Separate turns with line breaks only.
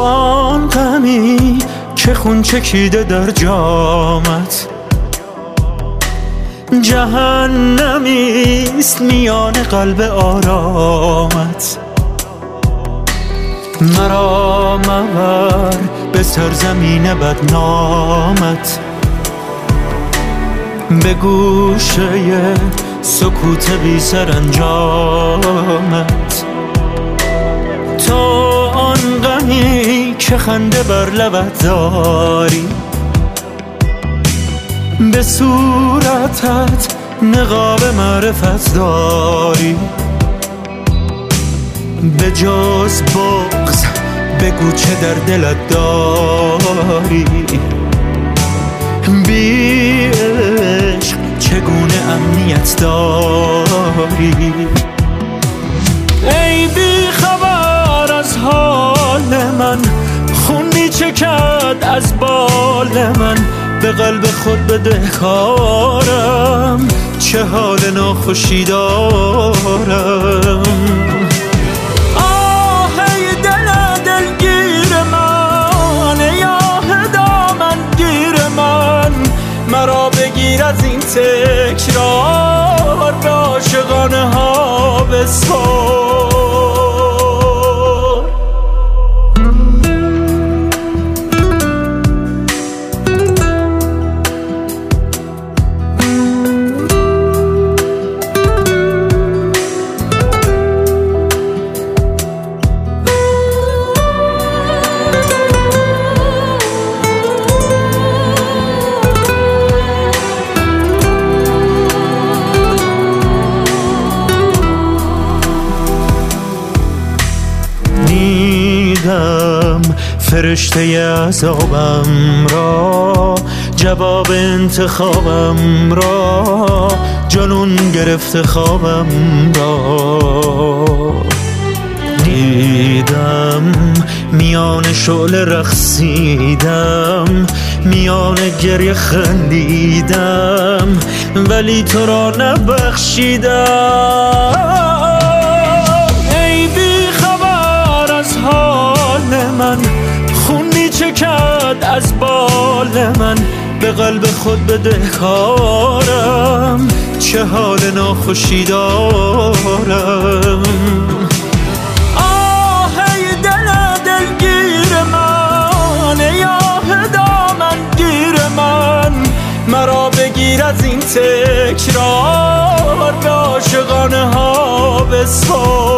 آن غمی که خون چکیده در جامت، جهنمیست میان قلب آرامت. مرا مبر به سرزمین بدنامت، به گوشه سکوت بی سرانجامت. تا آن غمی که خنده بر لبت داری، به صورتت نقاب معرفت داری. به جز بغض بگو چه در دلت داری، بی عشق چگونه امنیت داری. ای بی خبر از حال من، خون می چکد از بال من. به قلب خود بدهکارم، چه حال ناخوشی دارم. آه ای دل دلگیر من، ای آه دامن گیر من. مرا بگیر از این تکرار، به عاشقانه ها بسپار. فرشته عذابم را، جواب انتخابم را، جنون گرفته خوابم را. دیدم میان شعله رقصیدم، میان گریه خندیدم، ولی تو را نبخشیدم. ای بی خبر از حال من، خون می چکد از بال من. به قلب خود بدهکارم، چه حال ناخوشی دارم. آه ای دل دلگیر من، ای آه دامن گیر من. مرا بگیر از این تکرار، به عاشقانه ها بسپار.